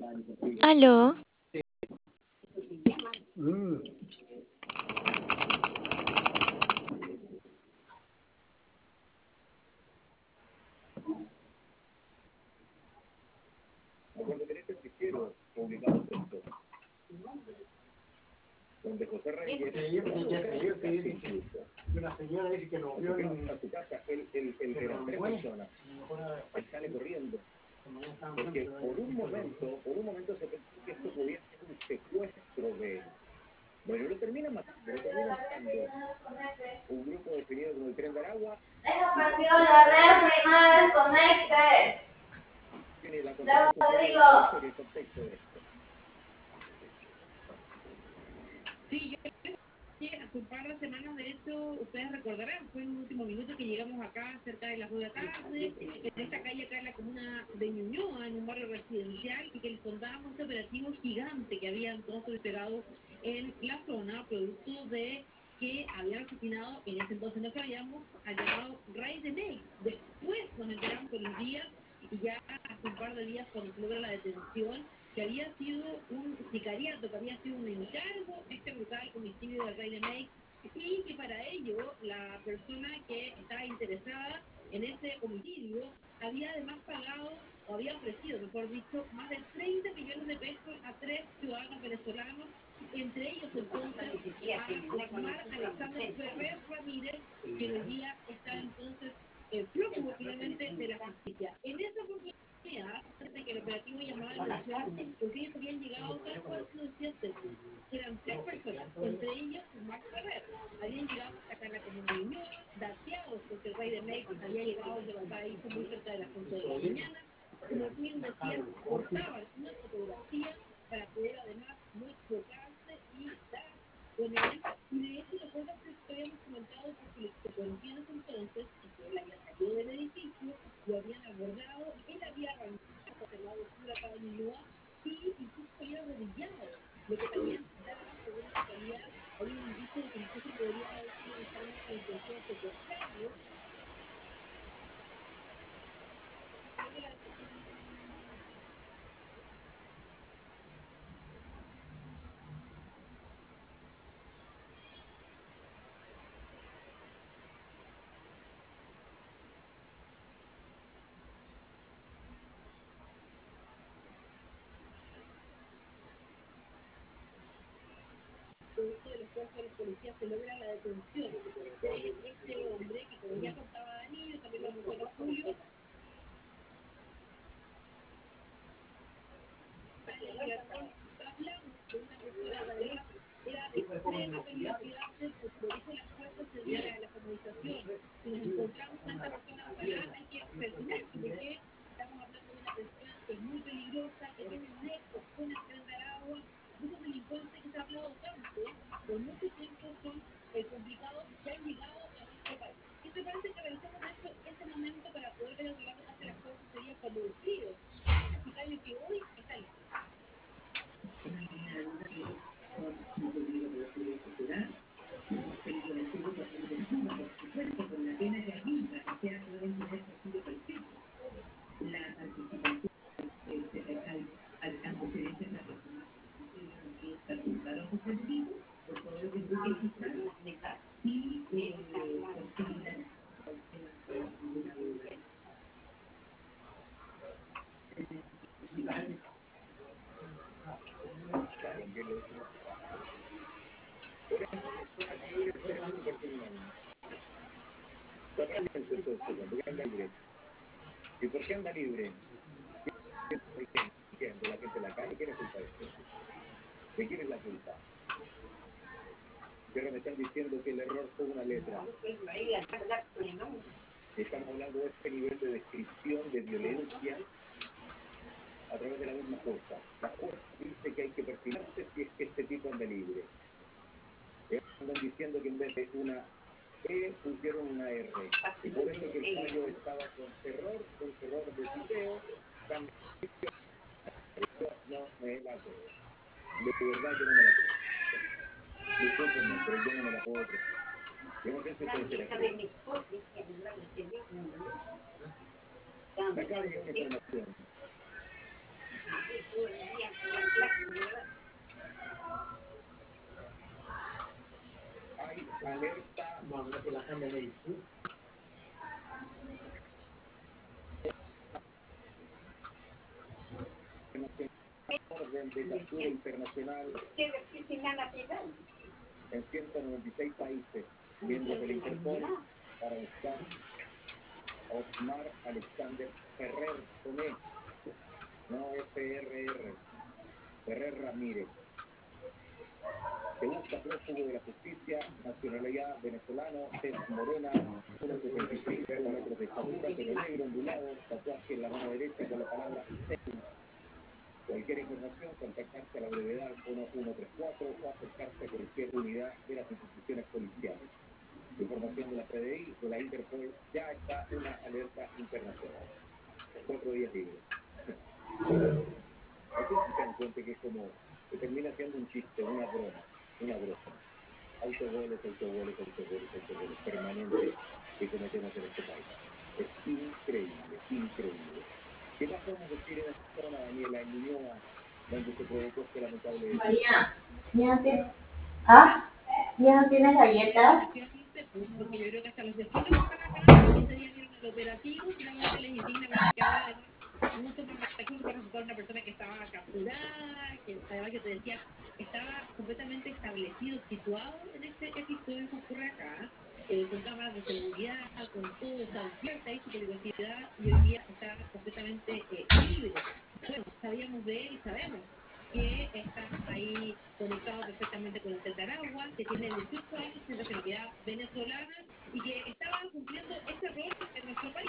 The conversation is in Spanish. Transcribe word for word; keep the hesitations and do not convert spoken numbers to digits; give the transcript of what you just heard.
Aló, Mm. Cuando tenés el fichero publicado texto, donde José Reyes, sí, porque ya creyó que dice que una señora dice que lo vio en a su casa, él, él, él era tres personas, él sale corriendo, porque por un momento, por un momento se pensó que esto podía ser un secuestro de él. Bueno, lo termina matando, lo termina matando un grupo definido como el Tren de Aragua. Deja partido la red y no desconectes. Tiene la Rodrigo. el contexto de esto. Sí, yo hace un par de semanas, de hecho, ustedes recordarán, fue en un último minuto que llegamos acá cerca de las dos de la tarde, en esta calle acá en la comuna de Ñuñoa, en un barrio residencial, y que les contábamos este operativo gigante que había entonces desplegado en la zona, producto de que habían asesinado, en ese entonces no sabíamos, al llamado Ray de Ney. Después nos enteramos con los días, y ya hace un par de días cuando se logra la detención, que había sido un sicariato, que había sido un encargo, este brutal homicidio del Rey de May, y que para ello la persona que estaba interesada en ese homicidio había además pagado, o había ofrecido, mejor dicho, más de treinta millones de pesos a tres ciudadanos venezolanos, entre ellos entonces a Osmar Alexander Ferrer Ramírez, que hoy día está entonces eh, prófugo finalmente de la justicia. En esa oportunidad, de que el operativo llamaba la atención porque ellos habían llegado tal cual tú decías, eran tres personas, entre ellos Mark Ferrer, habían llegado a sacar la comunidad, dateados porque el Rey de México había llegado de Valparaíso muy cerca de las once de la mañana, como tú bien decías, portaban una fotografía para poder además no equivocarse y dar con él, y de hecho nosotros te habíamos comentado porque se conocía en ese entonces que él había salido del edificio, lo habían abordado, él había arrancado por el lado sur acá de Ñuñoa y incluso había arrodillado, lo que también daba, según la fiscalía, había un indicio de que incluso podría haber sido inicialmente la intención de secuestrarlo. Producto del esfuerzo de los policías se logra la detención de este hombre que, como ya contaba Danilo, también lo recuerda Julio, hablamos de una persona que además era de extrema peligrosidad, pues lo dijo las fuerzas de día de la comunicación. Si nos encontramos con esta persona, ojalá hay que perseguirse, porque estamos hablando de una persona que es muy peligrosa, que tiene nexos con el Tren de Aragua, muchos delincuentes que se ha hablado tanto, por mucho tiempo son eh, complicados, que han llegado a nuestro país. ¿Qué te parece que revisemos de hecho este momento para poder ver el relato que hace las cosas sería cuando describe a Sicario que hoy está listo? ¿Y por qué anda libre? ¿Quién? ¿De la gente de la calle? ¿Quién es culpa de esto? ¿De quién es la culpa? Pero me están diciendo que el error fue una letra. Estamos hablando de este nivel de descripción de violencia a través de la misma jueza. La jueza dice que hay que perfilarse si es que este tipo anda libre. Están diciendo que en vez de una E pusieron una R. Y por eso que el fallo estaba con error, un error de tipeo, también no me la creo. De verdad que no me la creo. Discúlpenme, pero yo no me la puedo creer. Yo no sé si ustedes se la creen. Acá hay esta información. alerta. Vamos, que la cambia de ahí. Orden de captura internacional en ciento noventa y seis países, miembros del Interpol, para buscar a Osmar Alexander Ferrer Tomé, no F R R, Ferrer Ramírez. Se busca prófugo de la justicia, nacionalidad venezolano, tez morena, uno setenta y cinco metros de estatura, pelo negro, ondulado, tatuaje en la mano derecha con la palabra seis. Cualquier información, contactarse a la brevedad uno uno tres cuatro o acercarse a cualquier unidad de las instituciones policiales. Información de la P D I, de la Interpol, ya está una alerta internacional. Cuatro días libres. Aquí se dan cuenta que es como, que termina siendo un chiste, una broma, una broma. Autogoles, autogoles, autogoles, autogoles, permanentes que cometemos en este país. Es increíble, increíble. ¿Qué más podemos decir en esta zona, Daniela, en Ñuñoa, donde se provocó este lamentable hecho? María, ¿ya no tienes, ah, ¿ya no tienes galletas? Porque yo creo que hasta los vecinos que están acá, ese día vieron el operativo, finalmente les indigna ver que ahora además no toman acción para resultar una persona que estaba capturada, que además que te decía, estaba completamente establecido, situado en este episodio que ocurre acá, eh, con cámaras de seguridad, con todo, o sea, cierta ahí su peligrosidad, y hoy día está completamente eh, libre. Bueno, sabíamos de él y sabemos que está ahí conectado perfectamente con el Aragua, que tiene dieciocho años de nacionalidad venezolana y que estaba cumpliendo este